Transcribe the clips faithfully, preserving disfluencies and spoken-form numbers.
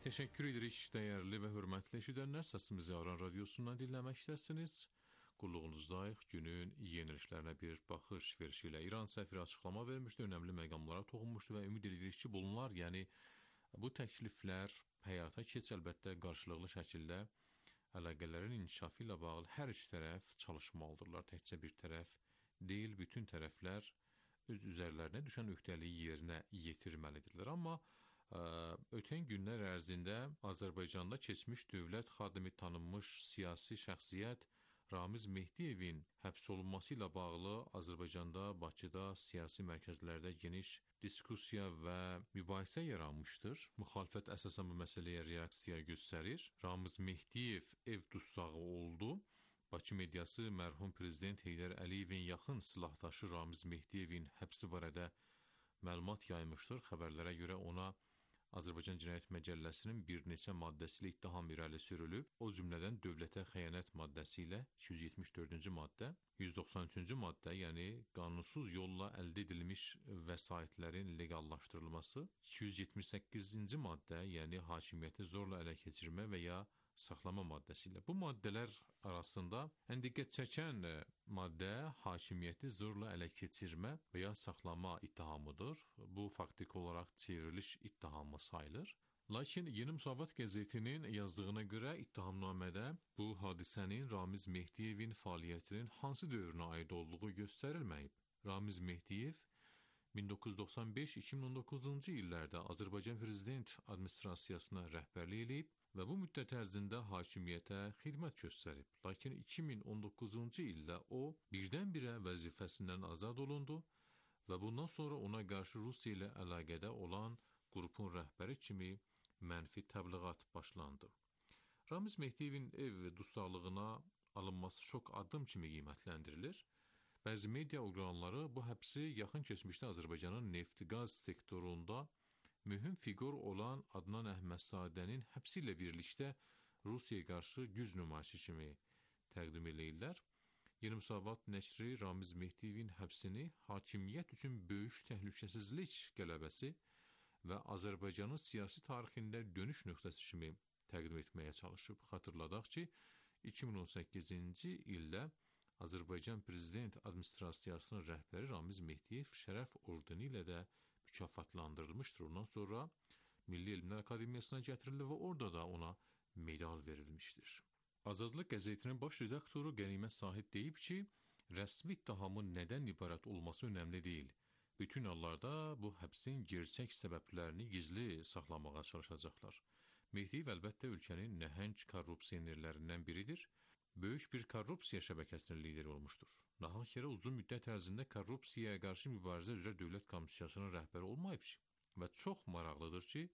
Teşekkür edirik değerli ve hürmetli eşidənlər. Səsimizi Aran Radyosundan dinləməkdəsiniz. Qulluğunuzdayıq. Günün yenilişlərinə bir baxış verişiyle İran səfiri açıqlama vermişdi, önemli məqamlara toxunmuşdu və ümid edirik ki, bunlar, yəni bu təkliflər həyata keç, əlbəttə qarşılıqlı şəkildə əlaqələrin inkişafı ilə bağlı hər üç tərəf çalışmalıdırlar. Təkcə bir tərəf deyil, bütün tərəflər öz üzərlərinə düşən öhdəliyi yerinə yetirməlidirlər. Amma ə, ötən günlər ərzində Azərbaycanda keçmiş dövlət xadimi tanınmış siyasi şəxsiyyət Ramiz Mehdiyevin həbs olunması ilə bağlı Azərbaycanda, Bakıda, siyasi mərkəzlərdə geniş diskussiya və mübahisə yaranmışdır. Müxalifət əsasən bu məsələyə reaksiya göstərir. Ramiz Mehdiyev ev dustaqı oldu. Bakı mediası mərhum prezident Heydər Əliyevin yaxın silahdaşı Ramiz Mehdiyevin həbsi barədə məlumat yaymışdır. Xəbərlərə görə ona Azərbaycan Cinayət Məcəlləsinin bir neçə maddəsi ilə ittiham irəli sürülüb. O cümlədən dövlətə xəyanət maddəsi ilə iki yüz yetmiş dördüncü maddə, yüz doxsan üçüncü maddə, yəni qanunsuz yolla əldə edilmiş vəsaitlərin legallaşdırılması, iki yüz yetmiş səkkizinci maddə, yəni hakimiyyəti zorla ələ keçirmə və ya saxlama maddəsi ilə. Bu maddələr arasında ən diqqət çəkən maddə hakimiyyəti zorla ələ keçirmə və ya saxlama ittihamıdır. Bu faktik olaraq çevriliş ittihamı sayılır. Lakin Yeni Müsavat qəzetinin yazdığına görə ittihamnamədə bu hadisənin Ramiz Mehdiyevin fəaliyyətinin hansı dövrünə aid olduğu göstərilməyib. Ramiz Mehdiyev min doqquz yüz doxsan beş iki min on doqquzuncu illərdə Azərbaycan Prezident Administrasiyasına rəhbərlik edib və bu müddət ərzində hakimiyyətə xidmət göstərib. Lakin iki min on doqquzuncu ildə o birdən-birə vəzifəsindən azad olundu və bundan sonra ona qarşı Rusiya ilə əlaqədə olan qrupun rəhbəri kimi mənfi təbliğat başlandı. Ramiz Mehdiyevin ev dustaqlığına alınması şok addım kimi qiymətləndirilir. Bəzi media orqanları bu həbsi yaxın keçmişdə Azərbaycanın neft-qaz sektorunda mühüm fiqur olan Adnan Əhmədsazadənin həbsi ilə birlikdə Rusiyaya qarşı güc nümayişi kimi təqdim edirlər. Yeni Müsavat nəşri Ramiz Mehdiyevin həbsini hakimiyyət üçün böyük təhlükəsizlik qələbəsi və Azərbaycanın siyasi tarixində dönüş nöqtəsi kimi təqdim etməyə çalışıb. Xatırladaq ki, iki min on səkkizinci ildə Azərbaycan Prezident Administrasiyasının rəhbəri Ramiz Mehdiyev şərəf ordeni ilə də mükafatlandırılmışdır. Ondan sonra Milli Elmlər Akademiyasına gətirildi və orada da ona medal verilmişdir. Azadlıq qəzetinin baş redaktoru Qənimət Sahib deyib ki, rəsmi ittihamın nədən ibarət olması önəmli deyil. Bütün hallarda bu həbsin gerçək səbəblərini gizli saxlamağa çalışacaqlar. Mehdiyev əlbəttə ölkənin nəhəng korrupsionerlərindən biridir. Böyük bir korrupsiya şəbəkəsinin lideri olmuşdur. Nahaq yerə uzun müddət ərzində korrupsiyaya qarşı mübarizə üzrə Dövlət Komissiyasının rəhbəri olmayıb ki, və çox maraqlıdır ki,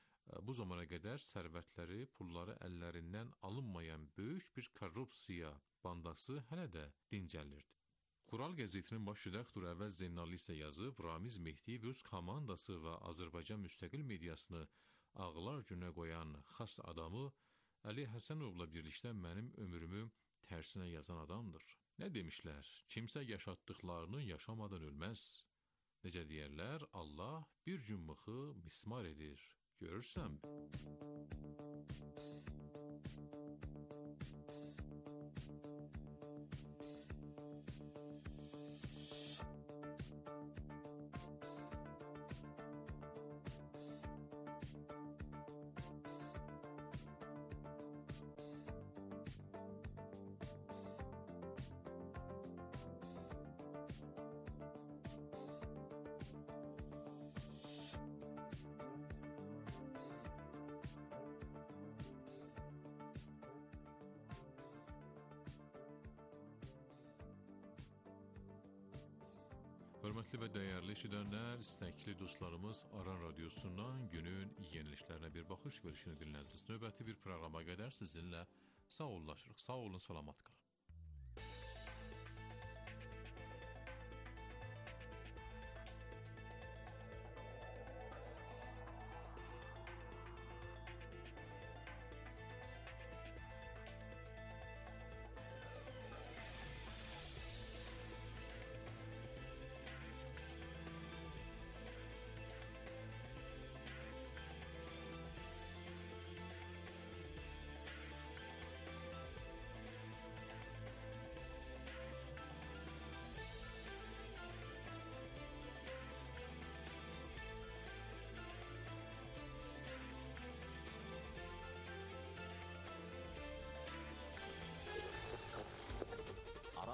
bu zamana qədər sərvətləri, pulları əllərindən alınmayan böyük bir korrupsiya bandası hələ də dincəlirdi. Qural qəzetinin baş redaktoru Əvəz Zeynallı isə yazıb, Ramiz Mehdiyev öz komandası və Azərbaycan müstəqil mediasını ağlar günə qoyan xas adamı Əli Həsənovla birlikdə mənim ömrümü tərsinə yazan adamdır. Nə demişlər? Kimsə yaşatdıqlarını yaşamadan ölməz. Necə deyərlər? Allah bir gün mıxı mismar edir. Görürsən? Hörmətli və dəyərli eşidənlər, istəkli dostlarımız Aran Radyosundan günün yenilişlərinə bir baxış verişini dinlədiniz. Növbəti bir proqrama qədər sizinlə sağollaşırıq. Sağ olun, salamat qalın.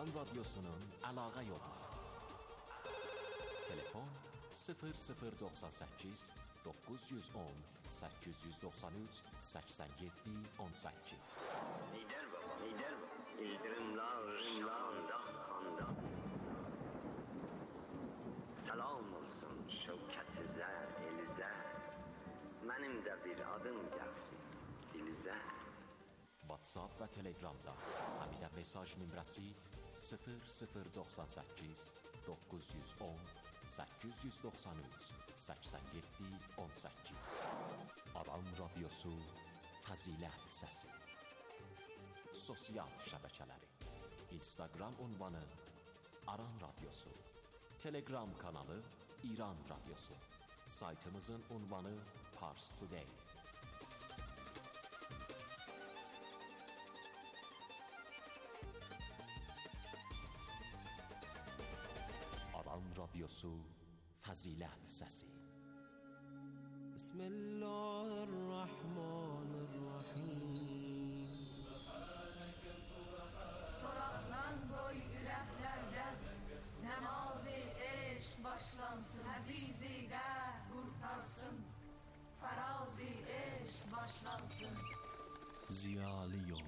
Aran Radyosu'nun əlaqə yolları. Telefon sıfır sıfır doxsan səkkiz doqquz yüz on səkkiz yüz doxsan üç səksən yeddi on səkkiz. Lider baba, lider baba. İldirimler, rimler, handa. Salam olsun şevketize, elize. Benim de bir adım gelsin dilize. WhatsApp və Telegramda həmidə mesaj nömrəsi sıfır sıfır doxsan səkkiz doqquz yüz on səkkiz yüz doxsan üç səksən yeddi on səkkiz. Aran Radyosu Fəzilət Səsi. Sosial şəbəkələri: Instagram ünvanı Aran Radyosu, Telegram kanalı İran Radyosu, saytımızın ünvanı Pars Today. Aran Radyosu Fəzilət Səsi. Bismillahirrahmanirrahim. Soraqlan qoy ürəklərdə Nəmazi eşq başlansın. Əzizi də qurtarsın, fərazi eşq başlansın. Ziyalı yol.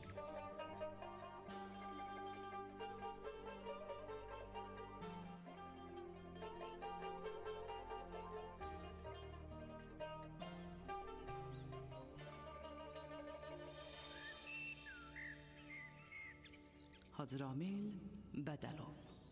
Hacı Ramil Bədəlov.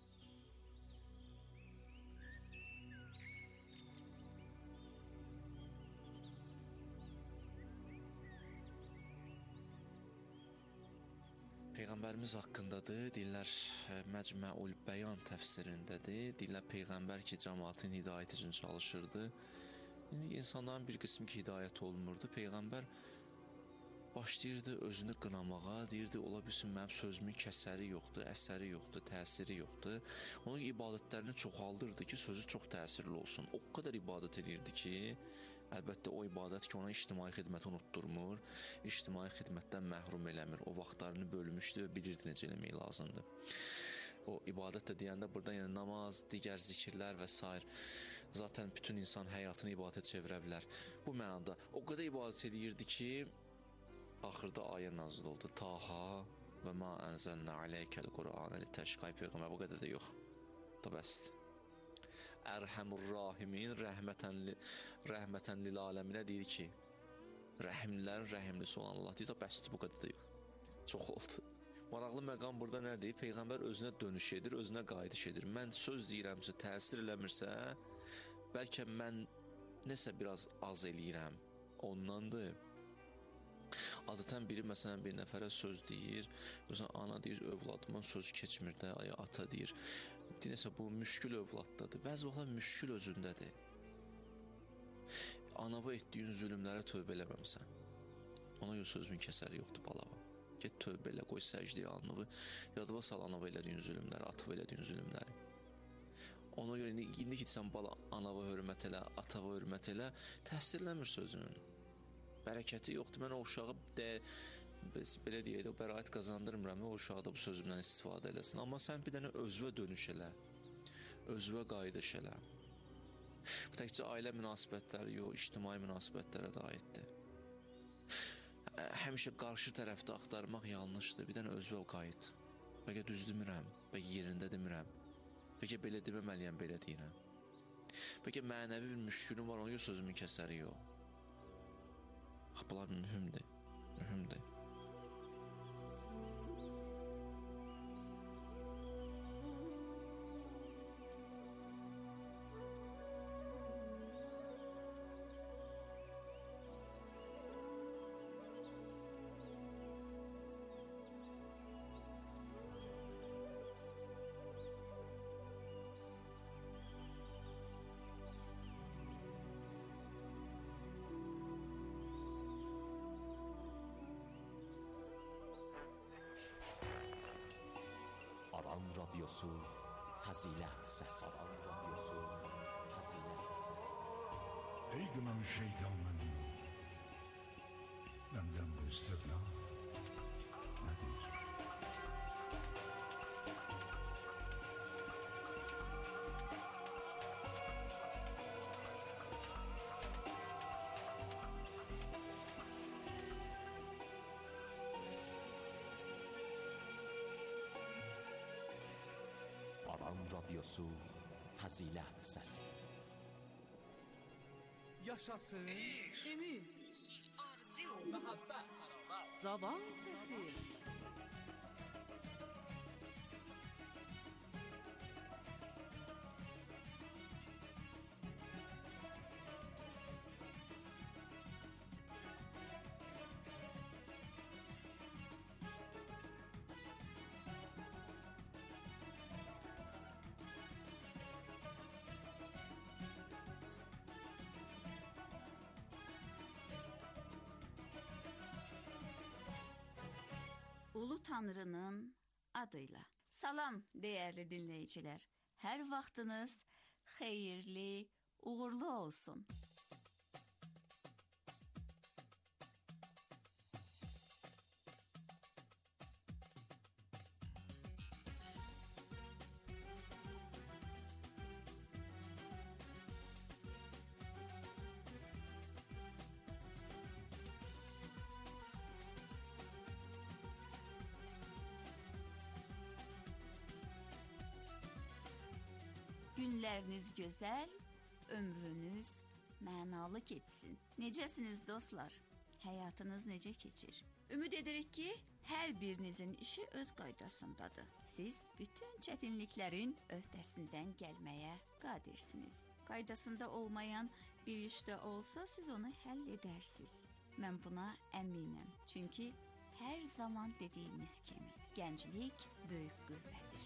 Peyğəmbərimiz haqqındadır. Deyirlər Məcmuül Bəyan təfsirindədir. Deyirlər Peyğəmbər ki, cəmaatın hidayət üçün çalışırdı. İndi insanların bir qismi ki, hidayət olunmurdu. Peyğəmbər başlayırdı özünü qınamağa, deyirdi, ola bilsin mənim sözümün kəsəri yoxdur, əsəri yoxdur, təsiri yoxdur. Onun ibadətlərini çoxaldırdı ki, sözü çox təsirli olsun. O qədər ibadət edirdi ki, əlbəttə o ibadət ki, ona ictimai xidməti unutdurmur, ictimai xidmətdən məhrum eləmir. O vaxtlarını bölmüşdü və bilirdi necə eləmək lazımdır. O ibadət də deyəndə burada yəni namaz, digər zikirlər və s. Zaten bütün insan həyatını ibadətə çevirə bilər. Bu mənada o qədər ibadət edirdi ki, axırda ayə nazil oldu. Taha və ma ənzəlnə aleykəl Qur'anə litəşqə. Peyğəmbər bu qədər də yox. Da bəsdir. Ərhəmur-Rahimin rəhmətən, li, rəhmətən lil aləminə deyir ki, rəhimlərin rəhimlisi olan Allah deyir, da bəsdir, bu qədər də yox. Çox oldu. Maraqlı məqam burada nədir? Peyğəmbər özünə dönüş edir, özünə qayıdış edir. Mən söz deyirəmsə, təsir eləmirsə, bəlkə mən nəsə biraz az eləyirəm. Ondandır. Adətən biri məsələn bir nəfərə söz deyir, məsələn ana deyir, övladıma söz keçmir də, ay ata deyir. Deyirsə bu müşkül övladdadır. Bəzi vaxtlar müşkül özündədir. Anava etdiyin zülmlərə tövbə eləməmsən. Ona görə sözün kəsəri yoxdur balava. Get tövbə elə, qoy səcdiyə alnığı, yadıva sal anava elədiyin zülmləri, atava elədiyin zülmləri. Ona görə indi, indi ki sən bala anava hörmət elə, atava hörmət elə, təsirləmir sözün. Bərəkəti yoxdur. Mən o uşağı də, belə deyək də, o bəraət qazandırmıram, o uşağı da bu sözümdən istifadə eləsin. Amma sən bir dənə özvə dönüş elə, özvə qayıdış elə. Bu təkcə ailə münasibətləri yox, ictimai münasibətlərə də aiddir. Həmişə qarşı tərəfdə axtarmaq yanlışdır. Bir dənə özvə qayıt. Bəlkə düz demirəm, bəlkə yerində demirəm. Bəlkə belə deməməliyəm, belə deyirəm. Bəlkə mənəvi bir müşkülüm var, onun sözümün kəsəri yox. Bunlar mühümdür, mühümdür. Aran Radyosu Fəzilət Səsi. Aran Radyosu Fəzilət Səsi. Ey gınan şeytanın, benden bu istirna nedir? radiosu Fəzilət səsi. Yaşasın Ümid, arzu, məhəbbət, Cavan Səsi. Ulu Tanrının adıyla. Salam değerli dinleyiciler. Hər vaxtınız xeyirli, uğurlu olsun. Günləriniz gözəl, ömrünüz mənalı keçsin. Necəsiniz dostlar? Həyatınız necə keçir? Ümid edirik ki, hər birinizin işi öz qaydasındadır. Siz bütün çətinliklərin öhdəsindən gəlməyə qadirsiniz. Qaydasında olmayan bir iş də olsa, siz onu həll edərsiniz. Mən buna əminəm. Çünki hər zaman dediyimiz kimi, gənclik böyük qüvvədir.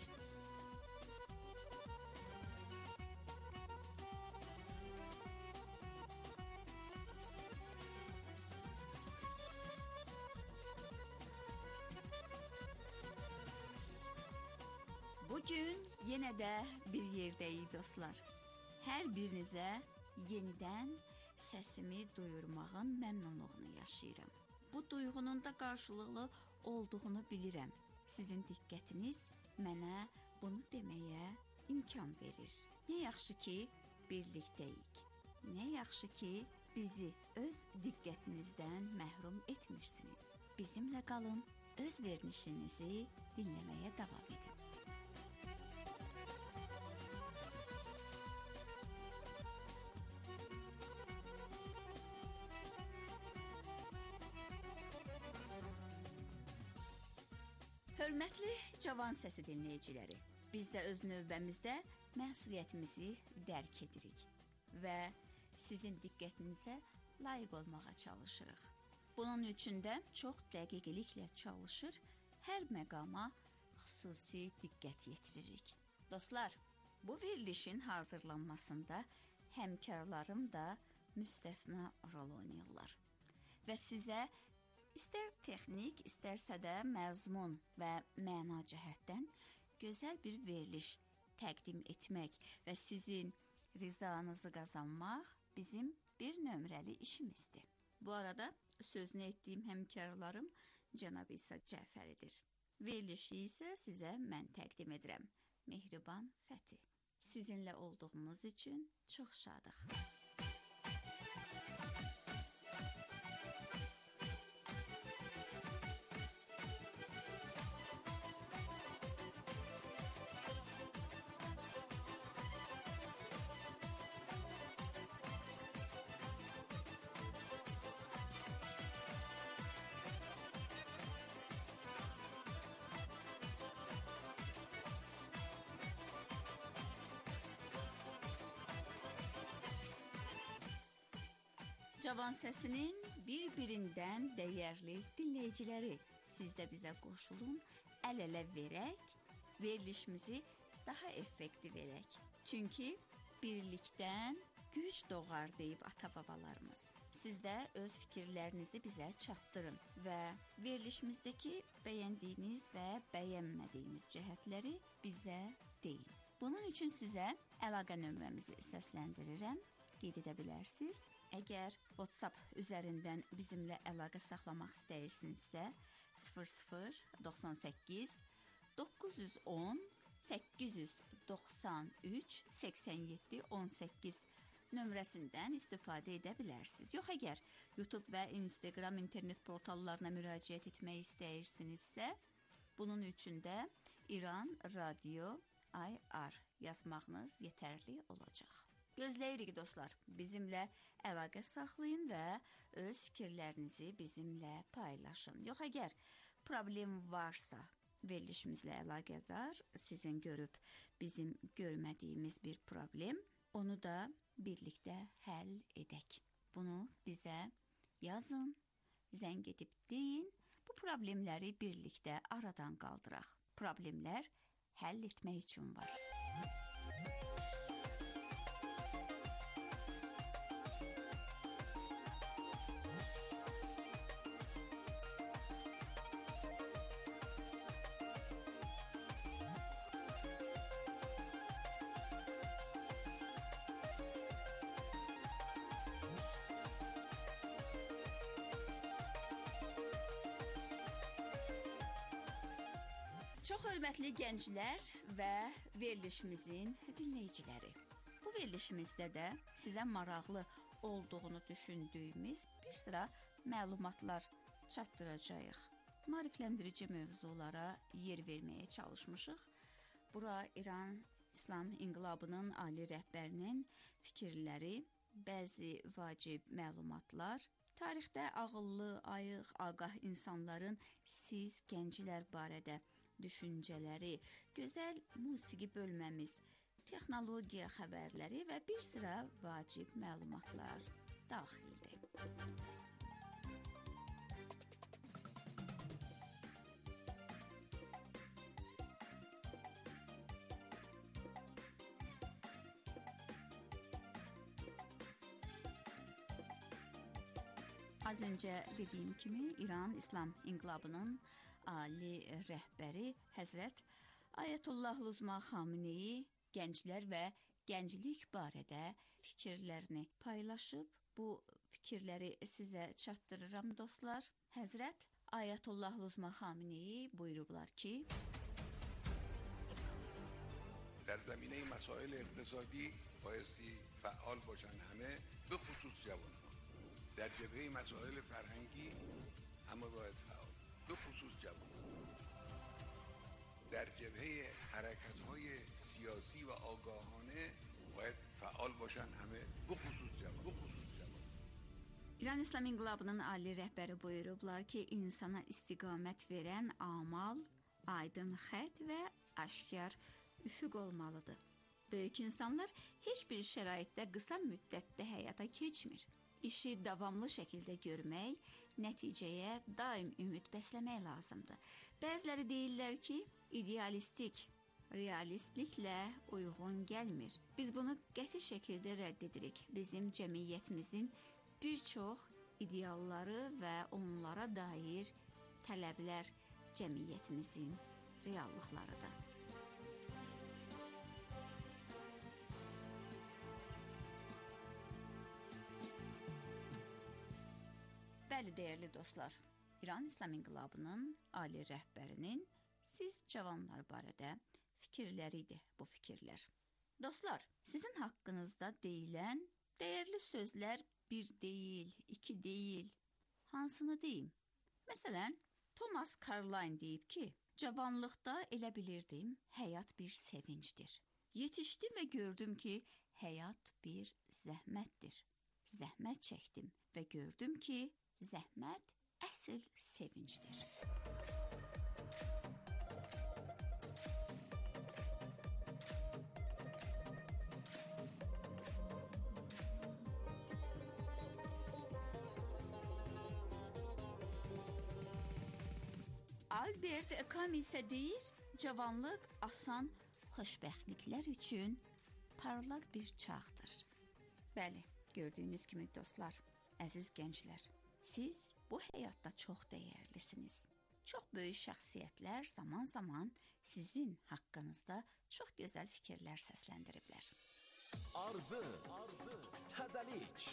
Bugün yenə də bir yerdəyik dostlar. Hər birinizə yenidən səsimi duyurmağın məmnunluğunu yaşayıram. Bu duyğunun da qarşılıqlı olduğunu bilirəm. Sizin diqqətiniz mənə bunu deməyə imkan verir. Nə yaxşı ki, birlikdəyik. Nə yaxşı ki, bizi öz diqqətinizdən məhrum etmirsiniz. Bizimlə qalın, öz verilişinizi dinləməyə davam edin. Hörmətli Cavan Səsi dinləyiciləri, biz də öz növbəmizdə məsuliyyətimizi dərk edirik və sizin diqqətinizə layiq olmağa çalışırıq. Bunun üçün də çox dəqiqliklə çalışır, hər məqama xüsusi diqqət yetiririk. Dostlar, bu verilişin hazırlanmasında həmkarlarım da müstəsna rol oynayırlar və sizə İstər texnik, istərsə də məzmun və məna cəhətdən gözəl bir veriliş təqdim etmək və sizin rizanızı qazanmaq bizim bir nömrəli işimizdir. Bu arada sözünü etdiyim həmkarlarım Cənab İsa Cəfəridir. Verilişi isə sizə mən təqdim edirəm. Mehriban Fəti. Sizinlə olduğumuz üçün çox şadıq. Cavan Səsinin bir-birindən dəyərli dinləyiciləri, siz də bizə qoşulun, əl-ələ verək, verilişimizi daha effektiv verək. Çünki birlikdən güc doğar deyib ata-babalarımız. Siz də öz fikirlərinizi bizə çatdırın və verilişimizdəki bəyəndiyiniz və bəyənmədiyiniz cəhətləri bizə deyin. Bunun üçün sizə əlaqə nömrəmizi səsləndirirəm, qeyd edə bilərsiniz. Əgər WhatsApp üzərindən bizimlə əlaqə saxlamaq istəyirsinizsə, sıfır sıfır doxsan səkkiz doqquz yüz on səkkiz yüz doxsan üç səksən yeddi on səkkiz nömrəsindən istifadə edə bilərsiniz. Yox, əgər YouTube və Instagram internet portallarına müraciət etmək istəyirsinizsə, bunun üçün də İran Radio I R yazmağınız yetərli olacaq. Gözləyirik dostlar. Bizimlə əlaqə saxlayın və öz fikirlərinizi bizimlə paylaşın. Yox, əgər problem varsa, verilişimizlə əlaqədar sizin görüb bizim görmədiyimiz bir problem, onu da birlikdə həll edək. Bunu bizə yazın, zəng edib deyin, bu problemləri birlikdə aradan qaldıraq. Problemlər həll etmək üçün var. Çox hörmətli gənclər və verilişimizin dinləyiciləri. Bu verilişimizdə də sizə maraqlı olduğunu düşündüyümüz bir sıra məlumatlar çatdıracağıq. Maarifləndirici mövzulara yer verməyə çalışmışıq. Bura İran İslam İnqilabının ali rəhbərinin fikirləri, bəzi vacib məlumatlar, tarixdə ağıllı, ayıq, ağah insanların siz gənclər barədə düşüncələri, gözəl musiqi bölməmiz, texnologiya xəbərləri və bir sıra vacib məlumatlar daxildir. Az öncə dediyim kimi İran İslam İnqilabının ali rəhbəri Həzrət Ayətullah Luzma Xameneyi gənclər və gənclik barədə fikirlərini paylaşıb. Bu fikirləri sizə çatdırıram dostlar. Həzrət Ayətullah Luzma Xameneyi buyurublar ki: در زمینه مسائل اقتصادی بایستی فعال باشن همه به خصوص جوانان. در جبهه مسائل فرهنگی همه باید فعال به خصوص جوانان. در جبهه حرکت‌های سیاسی و آگاهانه باید فعال باشن همه به خصوص جوان به خصوص جوان. İran İslam İnqilabının ali rəhbəri buyurublar ki, insana istiqamət verən amal, aydın xətt və aşkar üfüq olmalıdır. Böyük insanlar heç bir şəraitdə qısa müddətdə həyata keçmir. İşi davamlı şəkildə görmək, nəticəyə daim ümid bəsləmək lazımdır. Bəziləri deyirlər ki, idealistik, realistliklə uyğun gəlmir. Biz bunu qəti şəkildə rədd edirik. Bizim cəmiyyətimizin bir çox idealları və onlara dair tələblər cəmiyyətimizin reallıqlarıdır. Bəli, dəyərli dostlar, İran İslam İnqilabının ali rəhbərinin siz cavanlar barədə fikirləri idi bu fikirlər. Dostlar, sizin haqqınızda deyilən dəyərli sözlər bir deyil, iki deyil. Hansını deyim? Məsələn, Thomas Carlyle deyib ki, cavanlıqda elə bilirdim, həyat bir sevincdir. Yetişdim və gördüm ki, həyat bir zəhmətdir. Zəhmət çəkdim və gördüm ki, zəhmət əsl sevincdir. Albert Camus isə deyir, cavanlıq asan xoşbəxtliklər üçün parlaq bir çağdır. Bəli, gördüyünüz kimi dostlar, əziz gənclər, siz bu həyatda çox dəyərlisiniz. Çox böyük şəxsiyyətlər zaman-zaman sizin haqqınızda çox gözəl fikirlər səsləndiriblər. Arzu, arzu, təzəlik,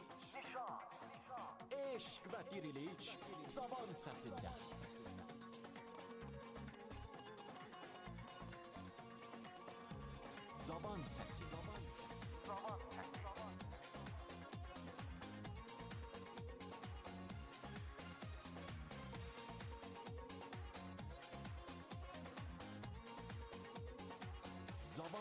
eşq və dirilik cavan səsində. Cavan səsi. Cavan səsi. Cavan səsi.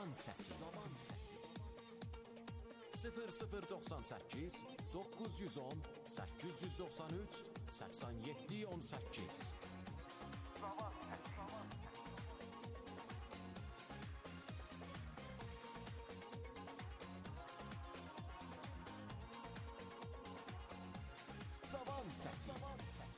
Cavan səsi. Cavan səsi. sıfır sıfır doxsan səkkiz doqquz yüz on səkkiz yüz doxsan üç səksən yeddi on səkkiz. Cavan səsi. Cavan səsi. Cavan səsi.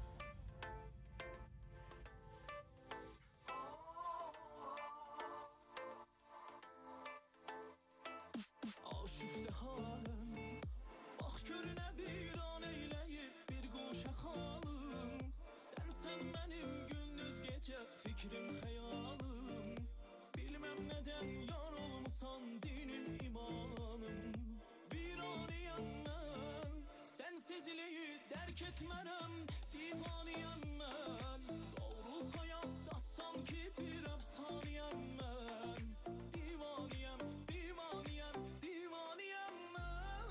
Aşıqdır halım, bax görünə bir an eyləyib bir qoşa xalım. Sənsən mənim gündüz gecə fikrim, xəyalım. Bilməm nədən yar olmusan dinim, imanım. Viraniyəm mən, sənsizliyi dərk etmərəm, divaniyəm mən. Doğru həyatda sanki bir əfsaniyəm mən. Divaniyəm, divaniyəm, divaniyəm mən.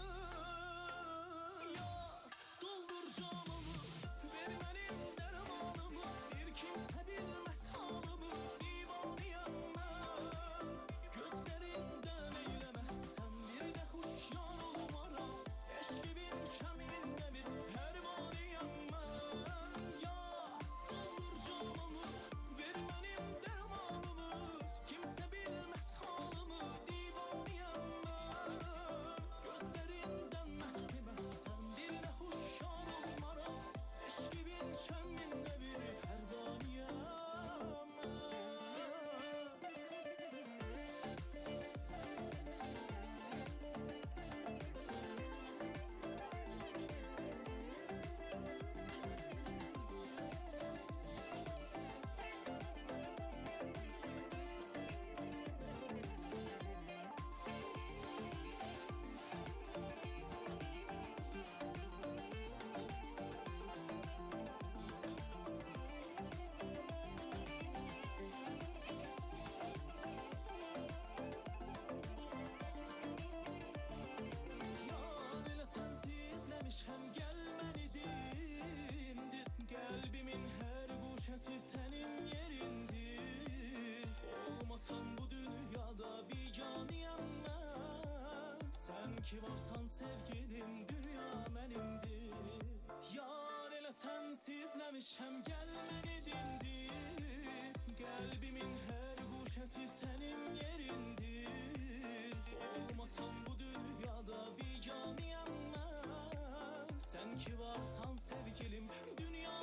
Yar, doldur camımı, ver mənim dərmanımı. Bir kimsə bilməz halımı, divaniyəm mən. Gözlərindən eyləməzsən bir də huşyar olmaram. Eşqibin şəmində bir pərvaniyəm mən. Yar, doldur camımı, ver mənim dərmanımı. Kimsə bilməz halımı, divaniyəm mən. Gözlərindən məst eməzsən bir də huşyar olmaram. Eşqibin şəmində bir pərvaniyəm mən. Yar elə sənsizləmişəm, gəl məni dindir. Qəlbimin hər guşəsi sənin yerindir. Olmasan bu dünyada biganiyəm mən. Sən ki varsan sevgilim, dünya mənimdir. Yar elə sənsizləmişəm, gəl məni dindir. Qəlbimin hər guşəsi sənin yerindir. Olmasan bu dünyada biganiyəm mən. Sən ki varsan sevgilim, dünya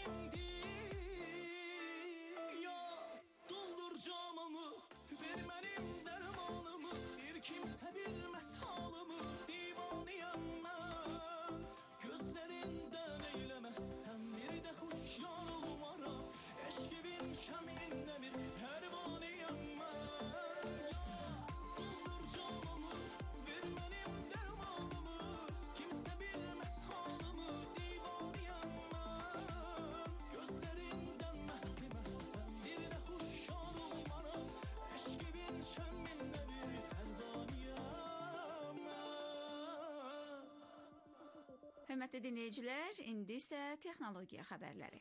mənimdir. Yar, doldur camımı, ver mənim dərmanımı. Bir kimsə bilməz halımı, divaniyəm mən. Gözlərindən eyləməzsən bir də huşyar olmaram. Eşqibin şəmində bir pərvaniyəm mən. Doldur camımı, ver mənim dərmanımı. Kimsə bilməz halımı, divaniyəm mən. Gözlərindən məst eməzsən bir də huşyar olmaram. Eşqibin şəmində bir pərvaniyəm mən. Hörmətli dinləyicilər, indi isə texnologiya xəbərləri.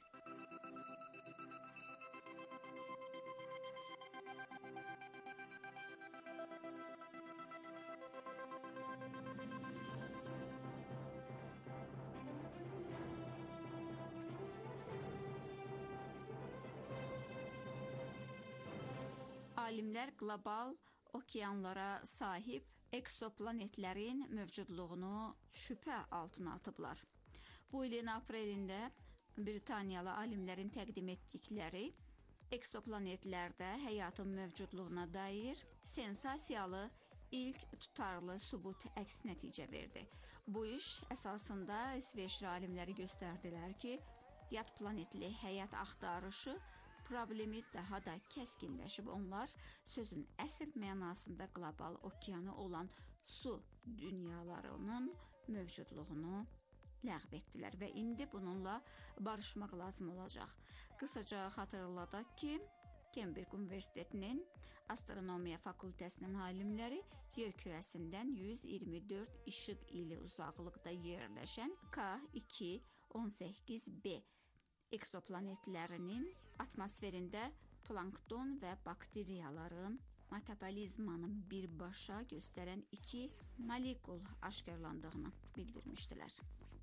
Alimlər qlobal okeanlara sahib eksoplanetlərin mövcudluğunu şübhə altına atıblar. Bu ilin aprelində Britaniyalı alimlərin təqdim etdikləri eksoplanetlərdə həyatın mövcudluğuna dair sensasiyalı ilk tutarlı sübut əks nəticə verdi. Bu iş əsasında İsveçli alimləri göstərdilər ki, yad planetli həyat axtarışı problemi daha da kəskinləşib. Onlar sözün əsl mənasında qlobal okeanı olan su dünyalarının mövcudluğunu ləğv etdilər və indi bununla barışmaq lazım olacaq. Qısaca xatırladaq ki, Cambridge Universitetinin Astronomiya fakültəsinin alimləri yer kürəsindən yüz iyirmi dörd işıq ili uzaqlıqda yerləşən K iki on səkkiz b eksoplanetlərinin atmosferində plankton və bakteriyaların metabolizmanın birbaşa göstərən iki molekul aşkarlandığını bildirmişdilər.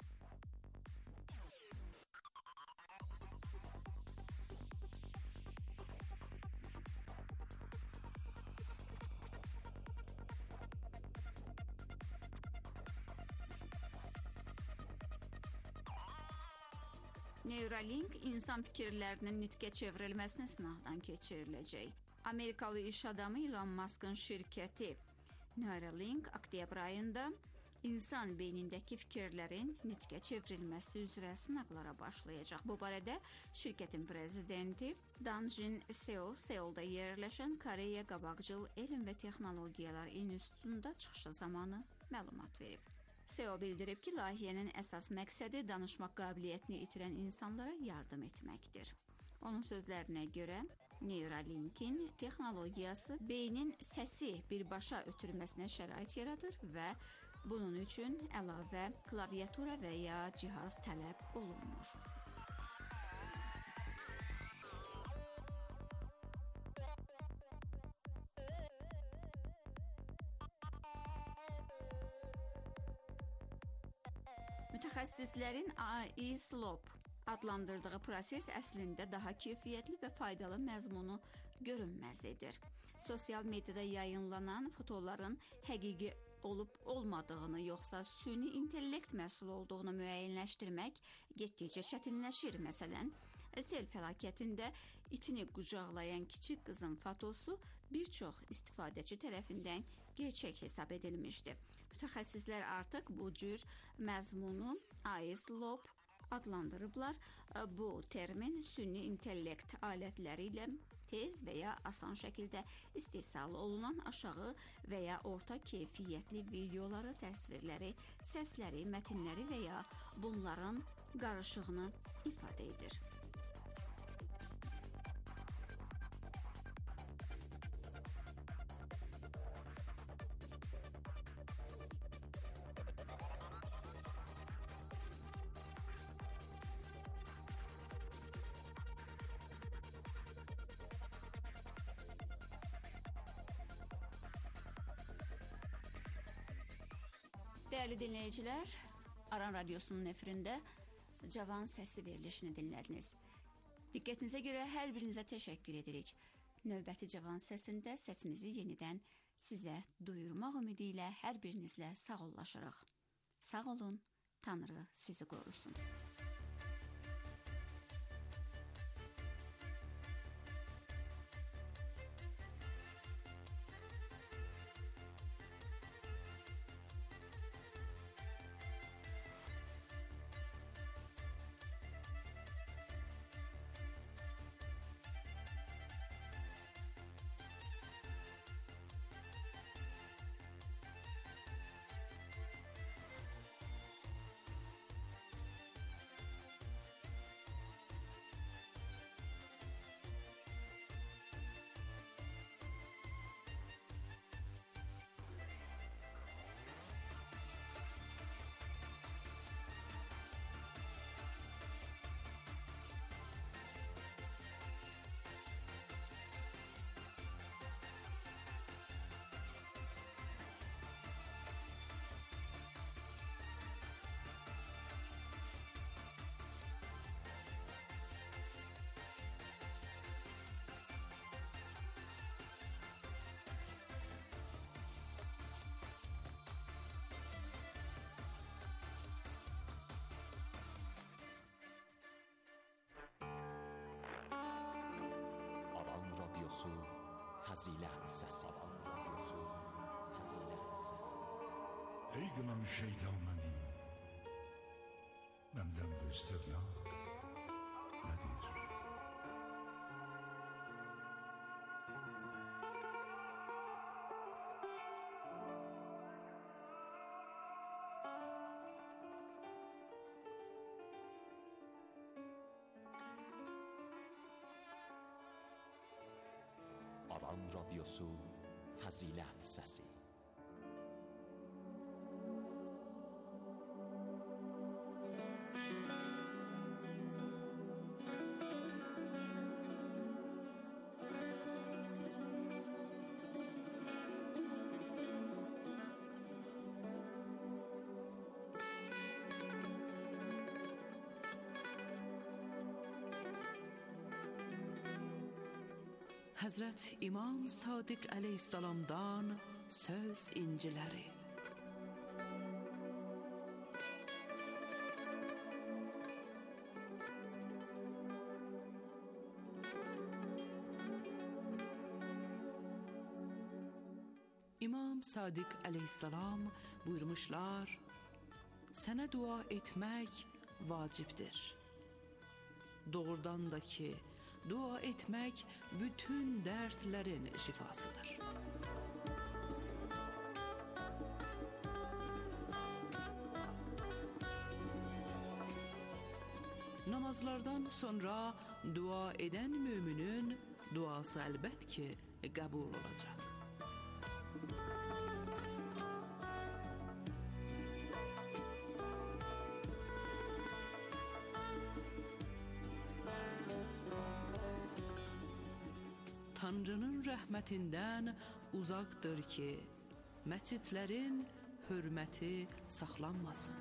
Neuralink insan fikirlərinin nitqə çevrilməsini sınaqdan keçiriləcək. Amerikalı iş adamı Elon Musk'ın şirkəti Neuralink oktyabr ayında insan beynindəki fikirlərin nitqə çevrilməsi üzrə sınaqlara başlayacaq. Bu barədə şirkətin prezidenti Danjin Seo Seulda yerləşən Koreya Qabaqcıl Elm və Texnologiyalar İnstitutunda çıxışı zamanı məlumat verib. Seo bildirib ki, layihənin əsas məqsədi danışmaq qabiliyyətini itirən insanlara yardım etməkdir. Onun sözlərinə görə, Neuralinkin texnologiyası beynin səsi birbaşa ötürməsinə şərait yaradır və bunun üçün əlavə klaviatura və ya cihaz tələb olunmur. Mütəxəssislərin A I S L O P adlandırdığı proses əslində daha keyfiyyətli və faydalı məzmunu görünməz edir. Sosial mediada yayınlanan fotoların həqiqi olub-olmadığını, yoxsa süni intellekt məhsulu olduğunu müəyyənləşdirmək getdikcə çətinləşir. Məsələn, sel fəlakətində itini qucaqlayan kiçik qızın fotosu bir çox istifadəçi tərəfindən gerçək hesab edilmişdi. Mütəxəssislər artıq bu cür məzmunu A I S L O P adlandırıblar. Bu termin süni intellekt alətləri ilə tez və ya asan şəkildə istehsal olunan aşağı və ya orta keyfiyyətli videoları, təsvirləri, səsləri, mətnləri və ya bunların qarışığını ifadə edir. Dəyərli dinləyicilər, Aran Radiosunun efirində Cavan Səsi verilişini dinlədiniz. Diqqətinizə görə hər birinizə təşəkkür edirik. Növbəti Cavan Səsində səsimizi yenidən sizə duyurmaq ümidi ilə hər birinizlə sağollaşırıq. Sağ olun, Tanrı sizi qorusun. Radyosu Fəzilət Səsi. Radyosu Fəzilət Səsi. Ey qınan şeytan məni, məndən bu istəqlal nədir? Aran Radyosu Fəzilət Səsi. Həzrət İmam Sadiq əleyhissalamdan söz inciləri. İmam Sadiq əleyhissalam buyurmuşlar, sənə dua etmək vacibdir. Doğrudan da ki, dua etmək bütün dərdlərin şifasıdır. Namazlardan sonra dua edən müminin duası əlbət ki, qəbul olacaq. Tanrının rəhmətindən uzaqdır ki, məscidlərin hörməti saxlanmasın.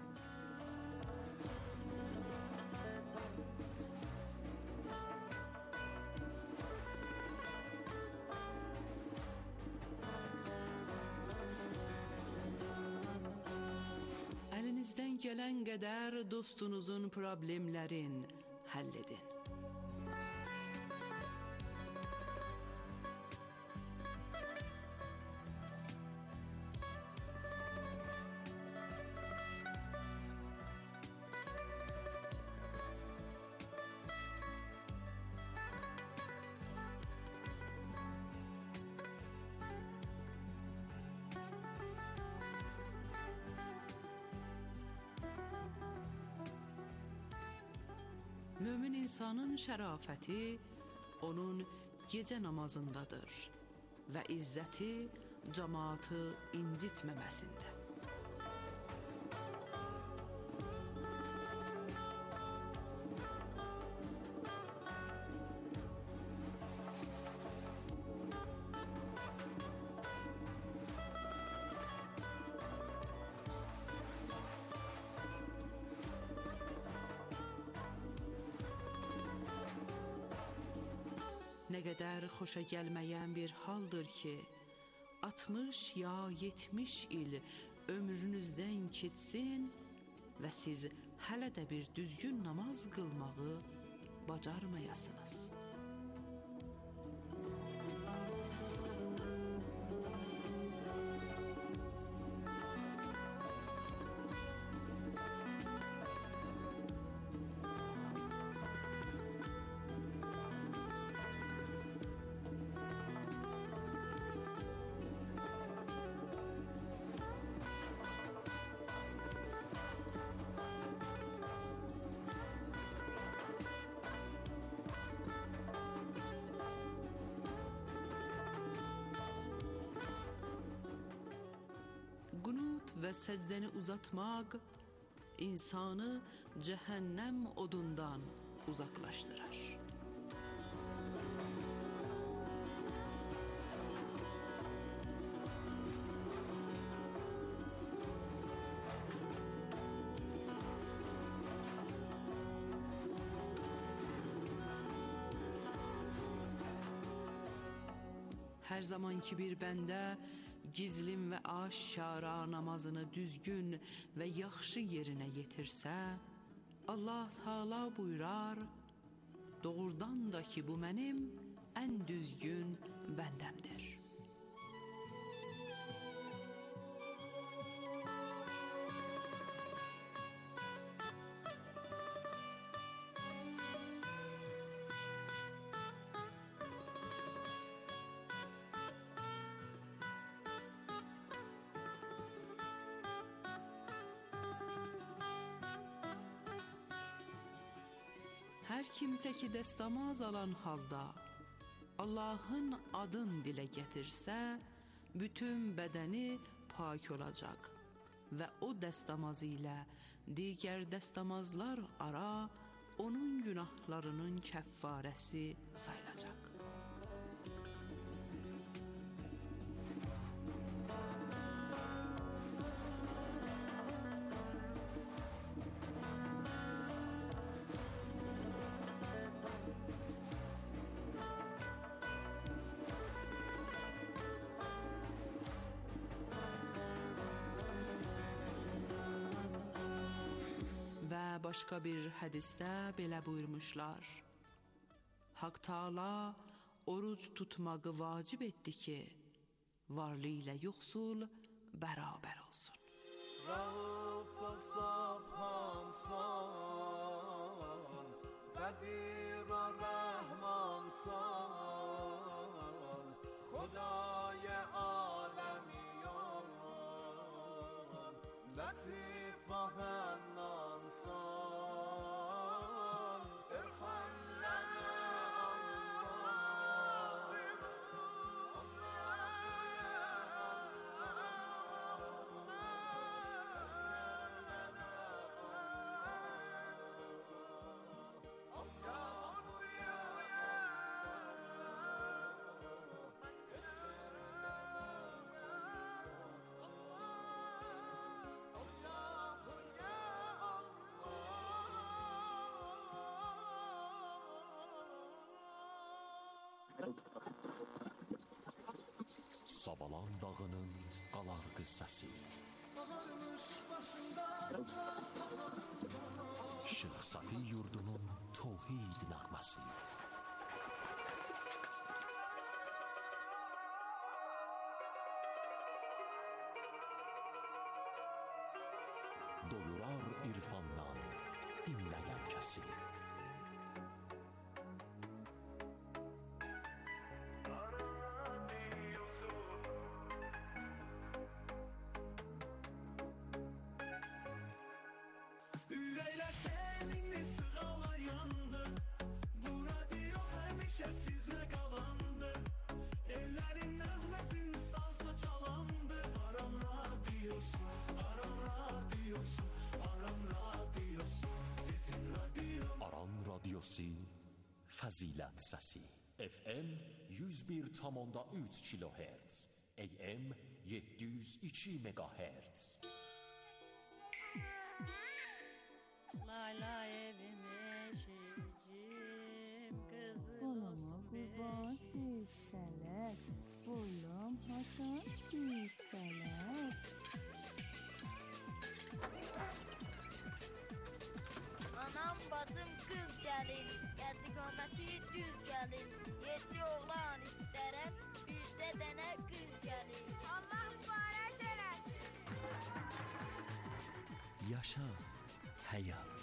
Əlinizdən gələn qədər dostunuzun problemlərin həll edin. Mömin insanın şərafəti onun gecə namazındadır və izzəti cəmaatı incitməməsində. Nə qədər xoşa gəlməyən bir haldır ki, altmış ya yetmiş il ömrünüzdən keçsin və siz hələ də bir düzgün namaz qılmağı bacarmayasınız. Qunut və səcdəni uzatmaq insanı cəhənnəm odundan uzaqlaşdırar. Hər zamanki bir bəndə gizlin və aşkara namazını düzgün və yaxşı yerinə yetirsə, Allah Taala buyurar, doğrudan da ki, bu mənim ən düzgün bəndəmdir. Hər kimsə ki dəstəmaz alan halda Allahın adın dilə gətirsə, bütün bədəni pak olacaq və o dəstəmazı ilə digər dəstəmazlar ara onun günahlarının kəffarəsi sayılacaq. başqa bir hədisdə belə buyurmuşlar: Haqq Taala oruc tutmağı vacib etdi ki, varlı ilə yoxsul bərabər olsun. Rauf و صاف همسان قدیر و رحمان سان خدای عالمیان لطیف و حنان سان ارحم لنا Savalan dağının qalar qıssası. Şeyx Safi yurdunun tövhid nəğməsi. Doyurar irfandan dinləyən kəsi. Fəzilət səsi. F M yüz bir tam onda üç kilohertz, A M yeddi yüz iki megahertz. Lay lay evim eşicim, kızıl olsun beşik. Sələt, boyum haçan yüksələt. Anam bacım qız gəlir, qəddi qaməti düz gəlir. Yeddi oğlan istərəm, bircə dənə qız gəlir. Allah mübarək eləsin. Yaşa həyat.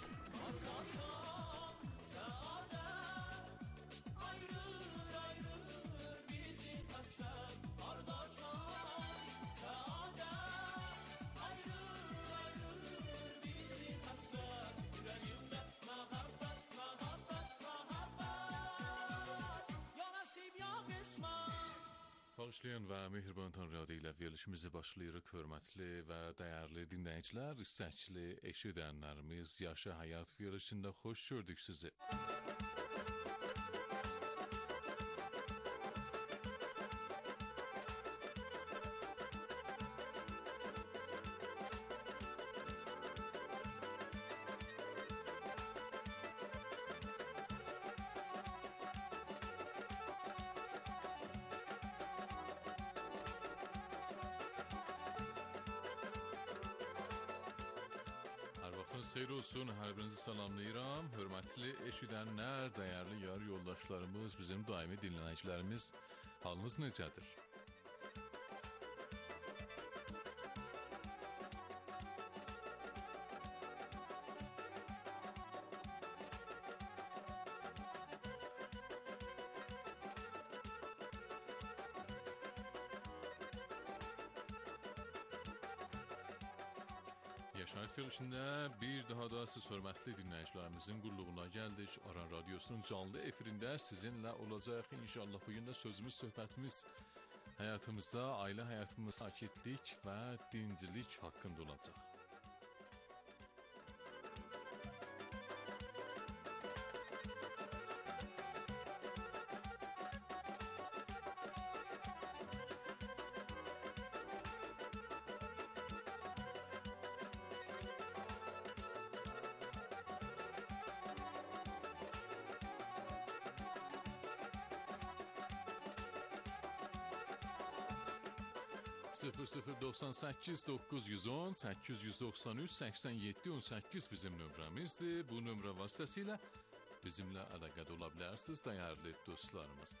Bağışlayan və mehriban Tanrı adı ilə verilişimizi başlayırıq, hörmətli və dəyərli dinləyicilər, istəkli eşidənlərimiz, Yaşa Həyat verilişində xoş gördük sizi. Xeyir olsun, hər birinizi salamlayıram. Hörmətli eşidənlər, dəyərli yar yoldaşlarımız, bizim daimi dinləyicilərimiz, halınız necədir? Yaşayış verilişində bir daha da siz hörmətli dinləyicilərimizin qulluğuna gəldik. Aran Radiosunun canlı efirində sizinlə olacaq. İnşallah bugün də sözümüz, söhbətimiz həyatımızda, ailə həyatımızda sakitlik və dincilik haqqında olacaq. sıfır sıfır doksan səkkiz doqquz yüz on səkkiz yüz doxsan üç səksən yeddi on səkkiz bizim nömrəmizdir. Bu nömrə vasitəsilə bizimlə əlaqədə ola bilərsiniz, dəyərli dostlarımız.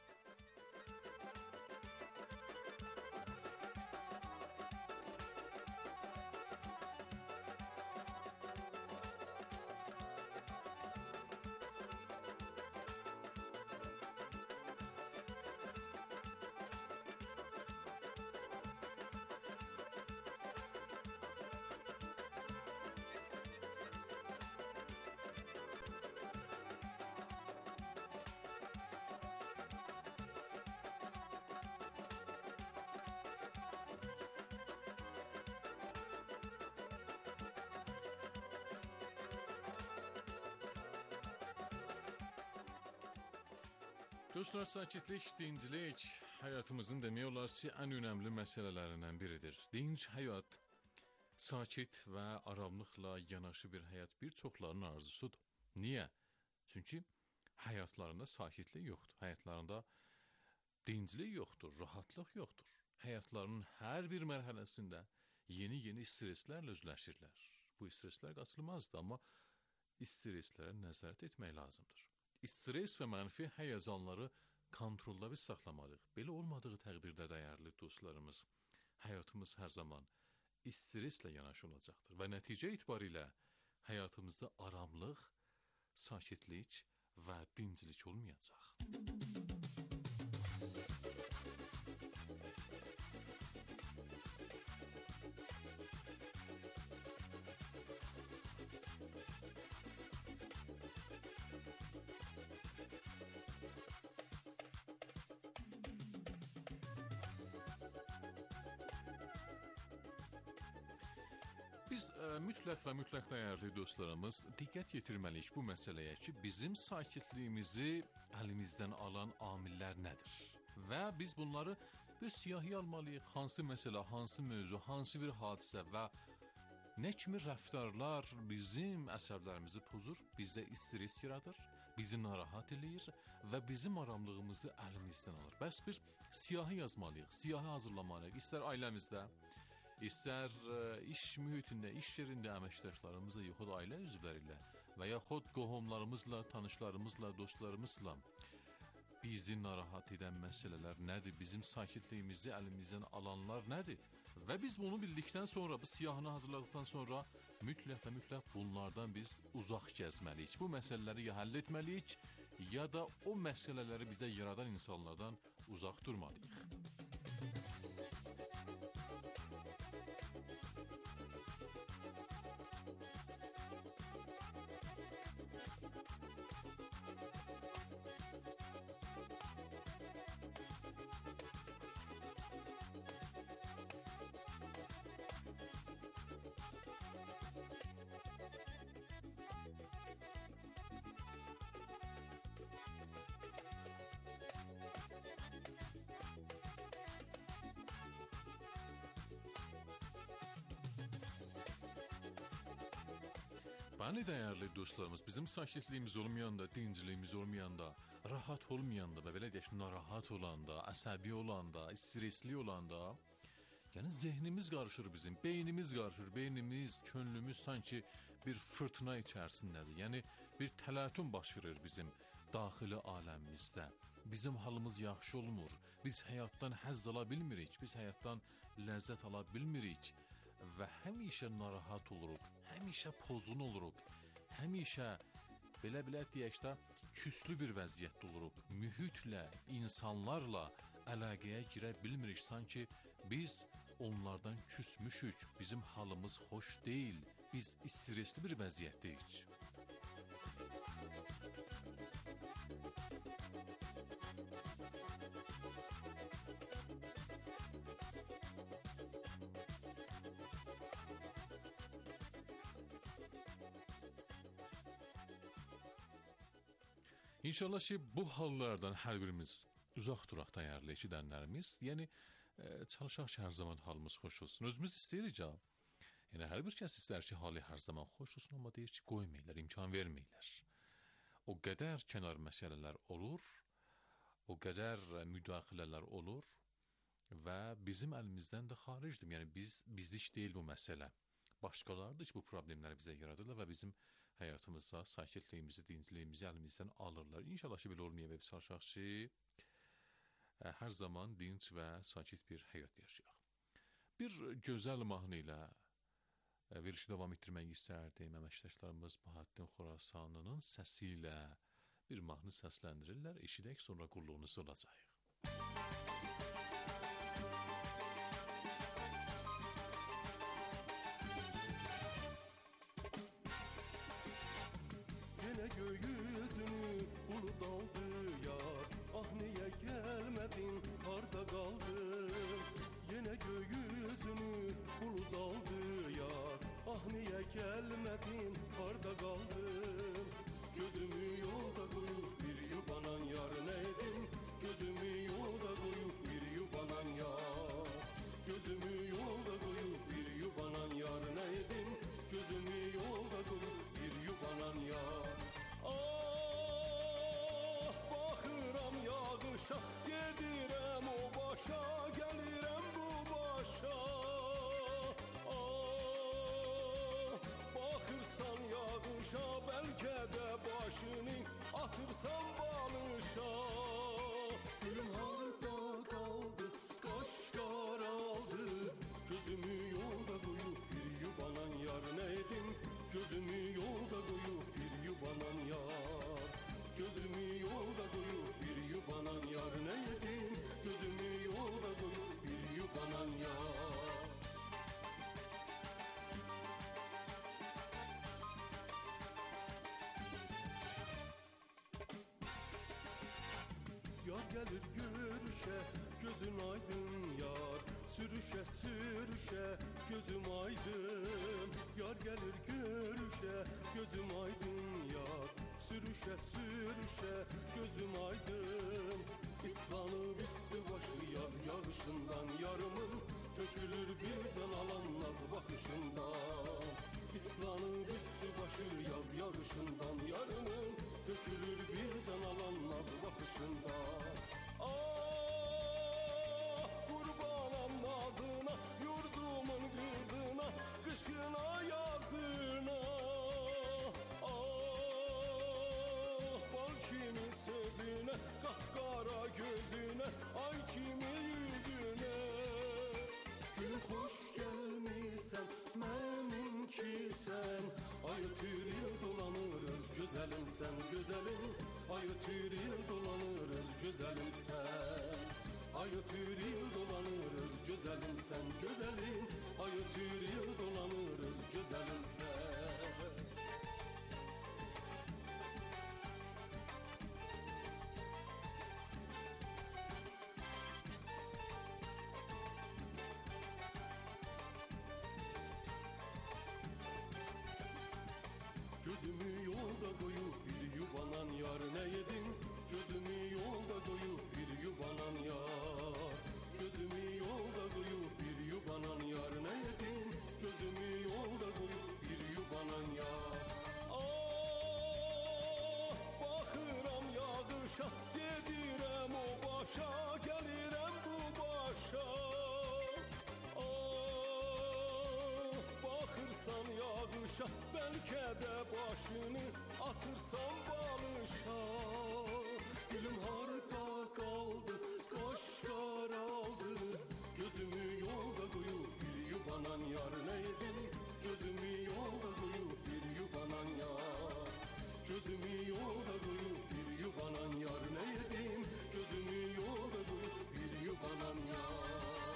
Dostlar, sakitlik, dinclik həyatımızın demək olar ki, ən önəmli məsələlərindən biridir. Dinc həyat, sakit və aramlıqla yanaşı bir həyat bir çoxlarının arzusudur. Niyə? Çünki həyatlarında sakitlik yoxdur, həyatlarında dinclik yoxdur, rahatlıq yoxdur. Həyatlarının hər bir mərhələsində yeni-yeni streslərlə üzləşirlər. Bu streslər qaçılmazdır, amma streslərə nəzarət etmək lazımdır. Stres və mənfi həyəcanları kontrolda biz saxlamalıyıq. Belə olmadığı təqdirdə, dəyərli dostlarımız, həyatımız hər zaman streslə yanaşı olacaqdır və nəticə etibarilə həyatımızda aramlıq, sakitlik və dinclik olmayacaq. Biz ə, mütləq və mütləq dəyərli dostlarımız diqqət yetirməliyik bu məsələyə ki, bizim sakitliyimizi əlimizdən alan amillər nədir? Və biz bunları bir siyahıya almalıyıq. Hansı məsələ, hansı mövzu, hansı bir hadisə və nə kimi rəftarlar bizim əsəblərimizi pozur, bizə stres yaradır, bizi narahat eləyir və bizim aramlığımızı əlimizdən alır. Bəs biz siyahı yazmalıyıq, siyahı hazırlamalıyıq. İstər ailəmizdə, İstər iş mühitində, iş yerində əməkdaşlarımızla, yaxud ailə üzvləri ilə və yaxud qohumlarımızla, tanışlarımızla, dostlarımızla bizi narahat edən məsələlər nədir? Bizim sakitliyimizi əlimizdən alanlar nədir? Və biz bunu bildikdən sonra, bu siyahını hazırladıktan sonra mütləq və mütləq bunlardan biz uzaq gəzməliyik. Bu məsələləri ya həll etməliyik, ya da o məsələləri bizə yaradan insanlardan uzaq durmalıyıq. Bəli, dəyərli dostlarımız, bizim sakitliyimiz olmayanda, dincliyimiz olmayanda, rahat olmayanda və belə deyək, narahat olanda, əsəbi olanda, stresli olanda, yəni zehnimiz qarışır bizim, beynimiz qarışır, beynimiz, könlümüz sanki bir fırtına içərisindədir. Yəni bir təlatüm baş verir bizim daxili aləmimizdə. Bizim halımız yaxşı olmur, biz həyatdan həzz ala bilmirik, biz həyatdan ləzzət ala bilmirik və həmişə narahat oluruq, həmişə pozğun oluruq, həmişə belə-belə deyək də küslü bir vəziyyətdə oluruq. Mühitlə, insanlarla əlaqəyə girə bilmirik, sanki biz onlardan küsmüşük, bizim halımız xoş deyil, biz stresli bir vəziyyətdəyik. İnşallah ki, bu hallardan hər birimiz uzaq duraq, dəyərli eşidənlərimiz. Yəni, e, çalışaq ki, hər zaman halımız xoş olsun. Özümüz istəyirik ya. Yəni, hər bir kəs istər ki, halı hər zaman xoş olsun, amma deyir ki, qoymurlar, imkan vermirlər. O qədər kənar məsələlər olur, o qədər müdaxilələr olur və bizim əlimizdən də xaricdir. Yəni biz bizlik deyil bu məsələ. Başqaları da ki, bu problemləri bizə yaradırlar və bizim həyatımızda sakitliyimizi, dincliyimizi əlimizdən alırlar. İnşallah ki, belə olmaya və biz çalışaq ki, hər zaman dinc və sakit bir həyat yaşayaq. Bir gözəl mahnı ilə verişi davam etdirmək istərdim. Əməkdaşlarımız Bahattin Xorasanlının səsi ilə bir mahnı səsləndirirlər. Eşidək, sonra qulluğunuz olacaq. Yine gökyüzünü bulut aldı yar. Ah niye gelmedin, harda kaldın? Yine gökyüzünü bulut aldı yar. Ah niye gelmedin, harda kaldın? Gözümü yolda koyup bir yubanan yar neydim? Gözümü yolda koyup bir yubanan yar. Gözümü yolda koyup bir yubanan yar neydim? Gözümü yolda koyup bir yubanan yar. Ah bakıram yağışa, gedirem o başa, gelirem bu başa. Ah bakırsan yağışa, belki de başını atırsan balışa. Gülüm harda kaldı, kaş karaldı. Gözümü yolda koyup bir yubanan yar neydim? Gözümü yolda koyup bir yubanan yar. Gözümü yolda koyup bir yubanan yar neydim? Gözümü yolda koyup bir yubanan yar. Yar gelir görüşe, gözün aydın yar. Sürüşe sürüşe, gözüm aydın. Yar gelir görüşe, gözüm aydın yar. Sürüşe sürüşe, gözüm aydın. İslanıp üstü başı yaz yağışından yarımın. Tökülür bir can alan naz bakışından. İslanıp üstü başı yaz yağışından yarımın. Tökülür bir can alan naz bakışından. Ah kurbanam nazına, yurdumun kızına, kışına yazına. Ah bal kimi sözüne, kahkara gözüne, ay kimi yüzüne. Gülüm hoş gelmişsen, benimki sen. Ay ötürüyor dolanırız, güzelim sen, güzelim. Ay ötürüyor dolanırız, güzelim sen. Ay ötürüyor dolanırız, güzelim sen, güzelim. Ay ötürüyor dolanırız, güzelim sen. Gözümü yolda koyup bir yubanan yar ne yedim? Gözümü yolda koyup bir yubanan yar. Gözümü yolda koyup bir yubanan yar ne yedim? Gözümü yolda koyup bir yubanan yar. Ah bakıram yağışa, gedirem o başa, gelirem bu başa. Bakırsan yağışa, belki de başını atırsan balışa. Gülüm harda kaldı, kaş karaldı. Gözümü yolda koyup bir yubanan yar neydim? Gözümü yolda koyup bir yubanan yar. Gözümü yolda koyup bir yubanan yar neydim? Gözümü yolda koyup bir yubanan yar.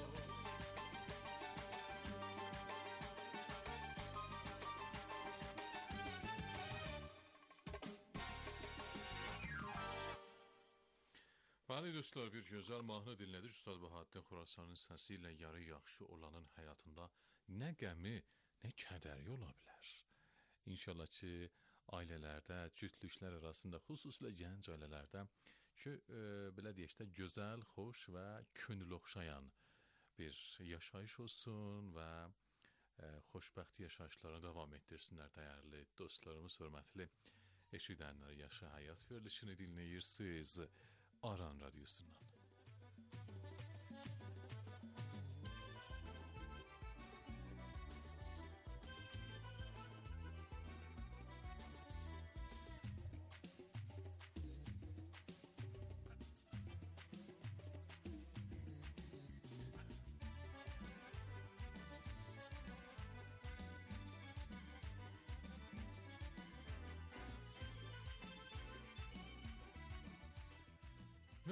Bəli dostlar, bir gözəl mahnı dinlədik. Ustad Bahattin Xorasanın səsi ilə yarı yaxşı olanın həyatında nə qəmi, nə kədəri ola bilər. İnşallah ki, ailələrdə, cütlüklər arasında, xüsusilə gənc ailələrdə ki, e, belə deyək də, gözəl, xoş və könül oxşayan bir yaşayış olsun və e, xoşbəxt yaşayışlarına davam etdirsinlər dəyərli dostlarımız, hörmətli eşidənlər. Yaşa həyat verilişini dinləyirsiniz Aran Radyosu'ndan.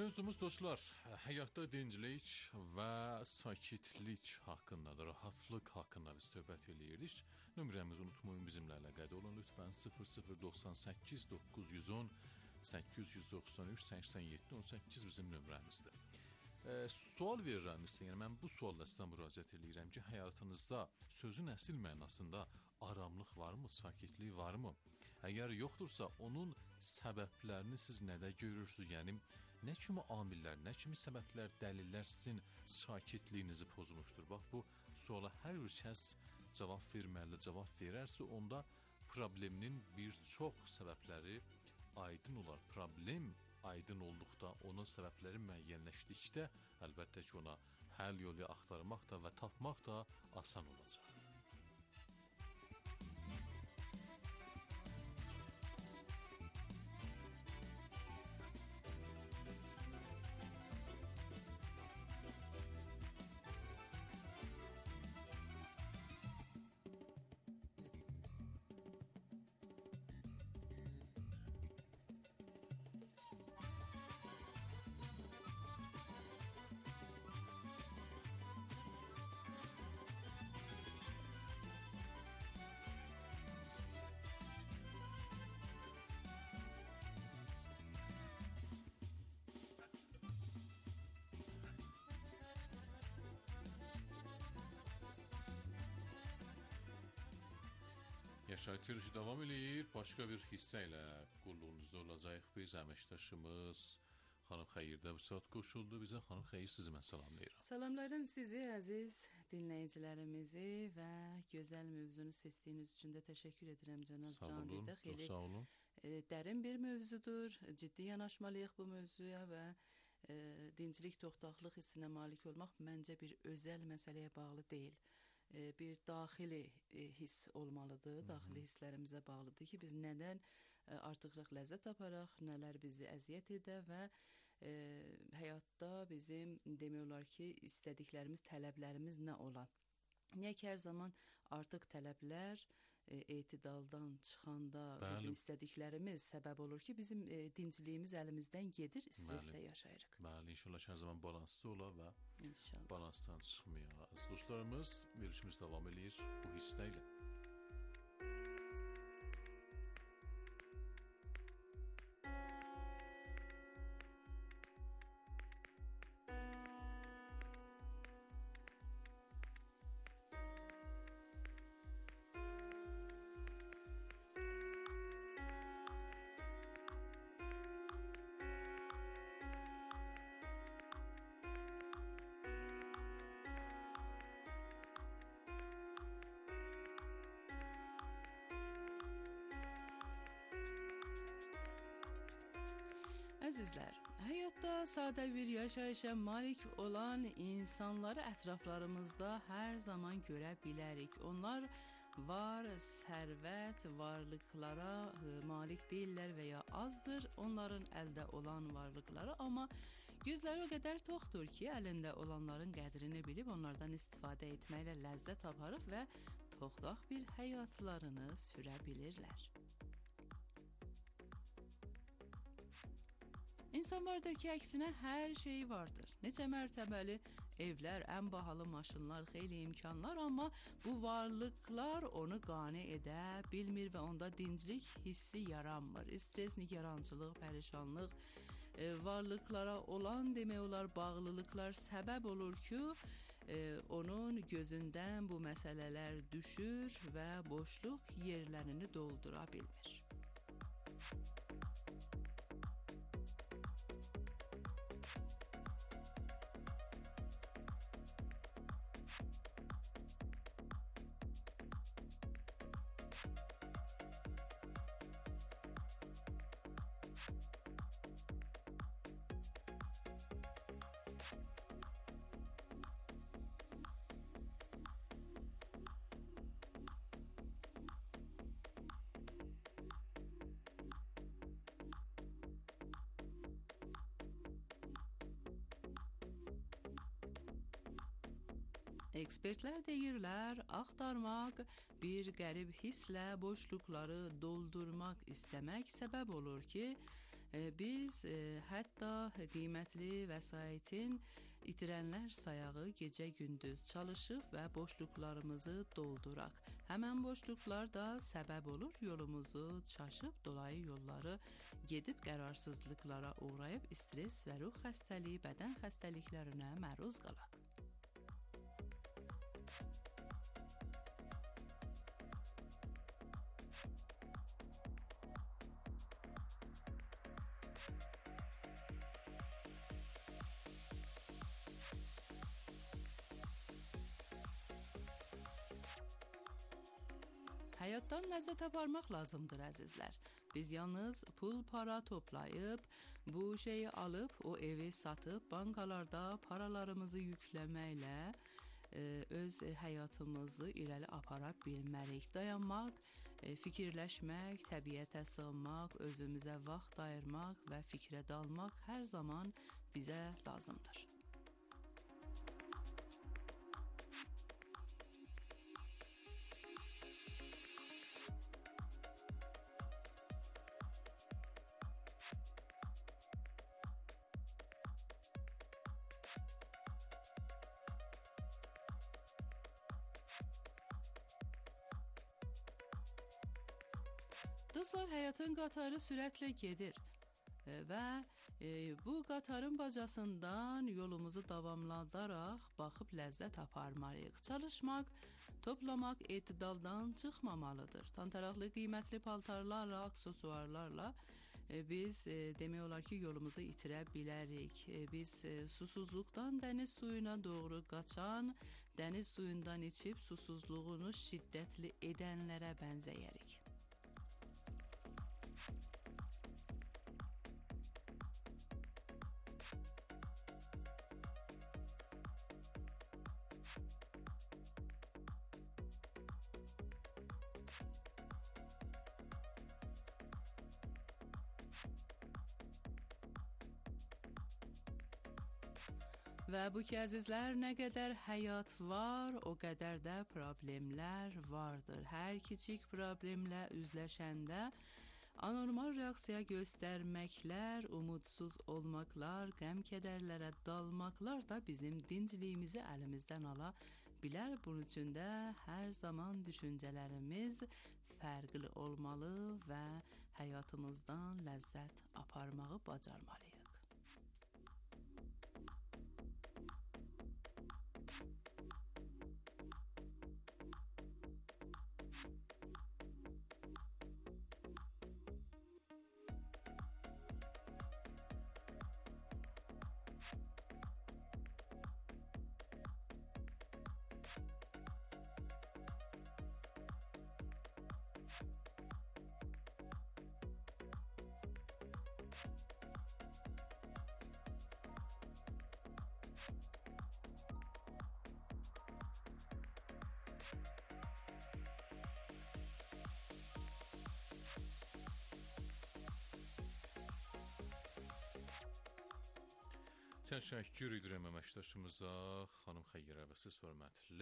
Mövzumuz dostlar, həyatda dinclik və sakitlik haqqındadır, rahatlıq haqqında biz söhbət eləyirdik. Nömrəmizi unutmayın, bizimlə əlaqədə olun lütfən. sıfır sıfır doxsan səkkiz doqquz yüz on səkkiz yüz doxsan üç səksən yeddi on səkkiz bizim nömrəmizdir. E, sual verirəm sizə, yəni mən bu sualla sizə müraciət eləyirəm ki, həyatınızda sözün əsl mənasında aramlıq varmı, sakitlik varmı? Əgər yoxdursa, onun səbəblərini siz nədə görürsünüz? Yəni nə kimi amillər, nə kimi səbəblər, dəlillər sizin sakitliyinizi pozmuşdur? Bax, bu suala hər bir kəs cavab verməli, cavab verərsə, onda probleminin bir çox səbəbləri aydın olar. Problem aydın olduqda, onun səbəbləri müəyyənləşdikdə, əlbəttə ki, ona həll yolu axtarmaq da və tapmaq da asan olacaq. Yaşayış verilişi davam eləyir. Başqa bir hissə ilə qulluğunuzda olacaq biz əməkdaşımız xanım Xeyir də bu saat qoşuldu bizə. Xanım Xeyir, sizi mən salamlayıram. Salamlarım sizi əziz dinləyicilərimizi və gözəl mövzunu seçdiyiniz üçün də təşəkkür edirəm cənab Can Dida. Çox sağ olun. E, dərin bir mövzudur. Ciddi yanaşmalıyıq bu mövzuya və e, dinclik, toxtaqlıq hissinə malik olmaq məncə bir özəl məsələyə bağlı deyil. Bir daxili hiss olmalıdır, daxili hisslərimizə bağlıdır ki, biz nədən artıqlıq ləzzət aparaq, nələr bizi əziyyət edə və e, həyatda bizim demək olar ki, istədiklərimiz, tələblərimiz nə ola. Niyə ki, hər zaman artıq tələblər e, etidaldan çıxanda Bəli. bizim istədiklərimiz səbəb olur ki, bizim e, dincliyimiz əlimizdən gedir, stressdə yaşayırıq. Bəli, inşallah hər zaman balanslı ola və İnşallah. balansdan çıxmaya. Əziz dostlarımız, verilişimiz davam edir bu hisslə ilə. Əzizlər, həyatda sadə bir yaşayışa malik olan insanları ətraflarımızda hər zaman görə bilərik. Onlar var, sərvət, varlıqlara malik deyirlər və ya azdır onların əldə olan varlıqları, amma gözləri o qədər toxdur ki, əlində olanların qədrini bilib onlardan istifadə etməklə ləzzət aparıb və toxtaq bir həyatlarını sürə bilirlər. İnsan vardır ki, əksinə hər şeyi vardır. Necə mərtəbəli evlər, ən bahalı maşınlar, xeyli imkanlar, amma bu varlıqlar onu qane edə bilmir və onda dinclik hissi yaranmır. Stres, nigarançılıq, pərişanlıq, e, varlıqlara olan demək olar bağlılıqlar səbəb olur ki, e, onun gözündən bu məsələlər düşür və boşluq yerlərini doldura bilmir. Ekspertlər deyirlər, axtarmaq, bir qərib hisslə boşluqları doldurmaq istəmək səbəb olur ki, Biz hətta qiymətli vəsaitin itirənlər sayağı gecə-gündüz çalışıb və boşluqlarımızı dolduraq. Həmən boşluqlar da səbəb olur yolumuzu çaşıb, dolayı yolları gedib qərarsızlıqlara uğrayıb, stres və ruh xəstəliyi, bədən xəstəliklərinə məruz qalaq. Həyatdan ləzzət aparmaq lazımdır əzizlər. Biz yalnız pul para toplayıb, bu şeyi alıb, o evi satıb, bankalarda paralarımızı yükləməklə e, öz həyatımızı irəli apara bilmərik. Dayanmaq, e, fikirləşmək, təbiətə sığınmaq, özümüzə vaxt ayırmaq və fikrə dalmaq hər zaman bizə lazımdır. Dostlar, həyatın qatarı sürətlə gedir və e, bu qatarın bacasından yolumuzu davamladaraq baxıb ləzzət aparmalıyıq. Çalışmaq, toplamaq etidaldan çıxmamalıdır. Tantaraqlı qiymətli paltarlarla, aksesuarlarla e, biz e, demək olar ki, yolumuzu itirə bilərik. E, biz e, susuzluqdan dəniz suyuna doğru qaçan, dəniz suyundan içib susuzluğunu şiddətli edənlərə bənzəyərik. Və bu ki, əzizlər, nə qədər həyat var, o qədər də problemlər vardır. Hər kiçik problemlə üzləşəndə anormal reaksiya göstərməklər, umudsuz olmaqlar, qəm-kədərlərə dalmaqlar da bizim dincliyimizi əlimizdən ala bilər. Bunun üçün də hər zaman düşüncələrimiz fərqli olmalı və həyatımızdan ləzzət aparmağı bacarmalıyıq. Təşəkkür edirəm əməkdaşımıza, xanım Xəyyirə və siz hörmətli